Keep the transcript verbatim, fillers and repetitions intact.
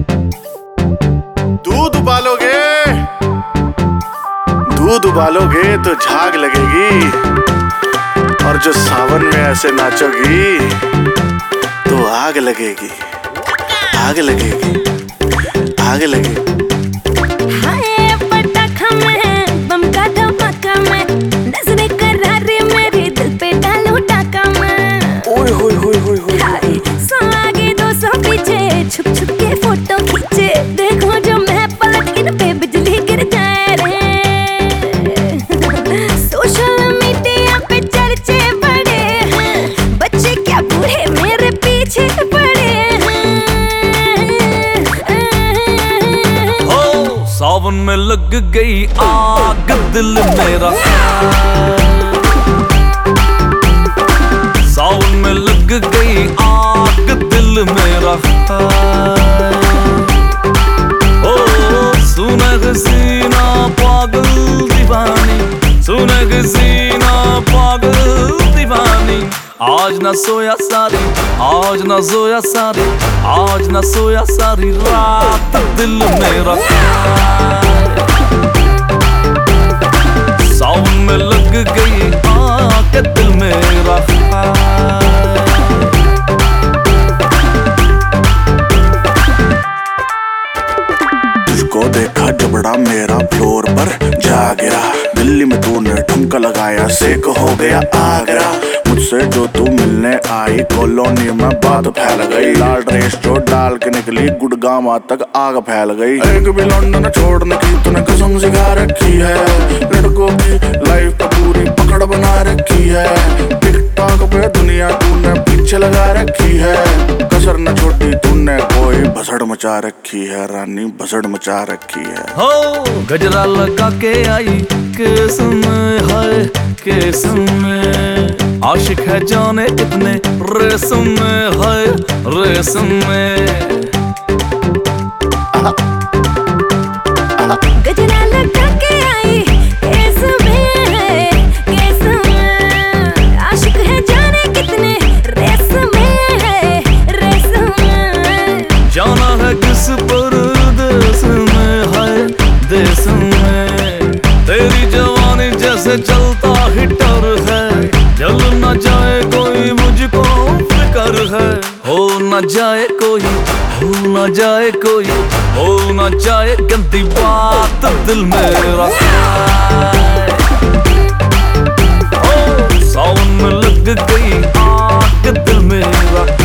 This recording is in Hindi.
दूध उबालोगे दूध उबालोगे तो झाग लगेगी, और जो सावन में ऐसे नाचोगी तो आग लगेगी, आग लगेगी, आग लगेगी। हाय पटाखा में बम का धमाका में, नजरें करारी मेरे दिल पे डालो टाका में। ओए होए होए होए होए, सौ आगे दो सौ पीछे, छुप छुप के फोटो खींचे, देखो जो मैं पलट इन पे बिजली गिर जाए रे। सोशल मीडिया पे चर्चे बड़े हैं, बच्चे क्या बूढ़े मेरे पीछे पड़े हैं। हो सावन में लग गई आग दिल मेरा, सावन में लग गई आग दिल मेरा। ओ सुनग सीना पागल दीवानी, सुनग सीना पागल दीवानी। आज न सोया सारी, आज न सोया सारी, आज न सोया सारी रात दिल मेरा। सावन में लग गई आग दिल मेरा। तुझको देखा जबड़ा मेरा फ्लोर पर जा गिरा, दिल्ली में तूने ठुमका लगाया सेक हो गया आगरा। मुझसे जो तू मिलने आई कॉलोनी में बात फैल गई, लाल ड्रेस जो डाल के निकली गुड़गांव तक आग फैल गई। एक भी लौंडा न छोड़ने की तूने कसम सिखा रखी है, लड़कों की लाइफ तो पूरी पकड़ बना रखी है। टिकटॉक पे दुनिया तूने पीछे लगा रखी है, कसर न छोटी तूने कोई भसड़ मचा रखी है, रानी भसड़ मचा रखी है। हो गजरा लगा के आई केस में, है केस में। आशिक है जाने कितने रेशम में, है रेशम में। गजरा लगा के आई केस में, है केस में। आशिक है जाने कितने रेशम में, है रेशम में। जाना है किस परदेस में, है देश में। तेरी जवानी जैसे चलता हिटर है, जल न जाए कोई मुझको फिक्र है। हो न जाए कोई, हो न जाए कोई, हो न जाए गंदी बात दिल मेरा। ओ सावन में लग गई आग दिल मेरा।